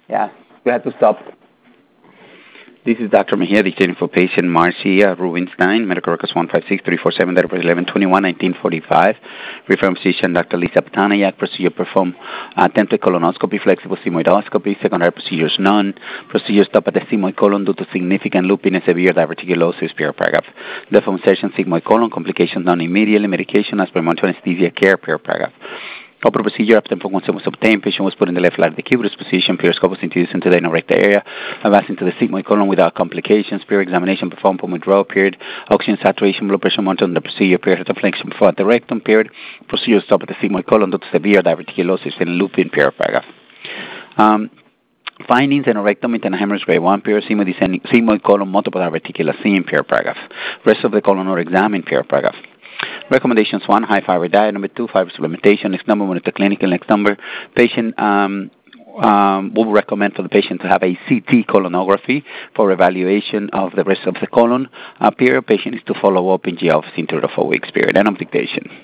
Yeah, we had to stop. This is Dr. Mejia, dictating for patient Marcia Rubinstein, medical records 156347, date of birth 11/21/1945. Referring physician Dr. Lisa Patanayak. Procedure performed attempted colonoscopy, flexible sigmoidoscopy. Secondary procedures none. Procedure stop at the sigmoid colon due to significant looping and severe diverticulosis. Paragraph. Deformation sigmoid colon, complications none immediately. Medication as per monitoring anesthesia care. Paragraph. Upper procedure after information was obtained. Patient was put in the left lateral decubitus position. Periscope was introduced into the anal rectal area, advancing to the sigmoid colon without complications. Peer examination performed upon withdrawal period. Oxygen saturation, blood pressure monitored on the procedure. Period of flexion before the rectum period. Procedure stop at the sigmoid colon due to severe diverticulosis and looping. Paragraph. Findings in a rectum internal hemorrhage grade 1 period, sigmoid colon, multiple diverticulocele. Paragraph. Rest of the colon are examined. Paragraph. Recommendations: 1, high fiber diet. Number 2, fiber supplementation. Next number, monitor clinical. Next number, patient will recommend for the patient to have a CT colonography for evaluation of the rest of the colon period. Patient is to follow up in GI office in 3 to 4 weeks period. End of dictation.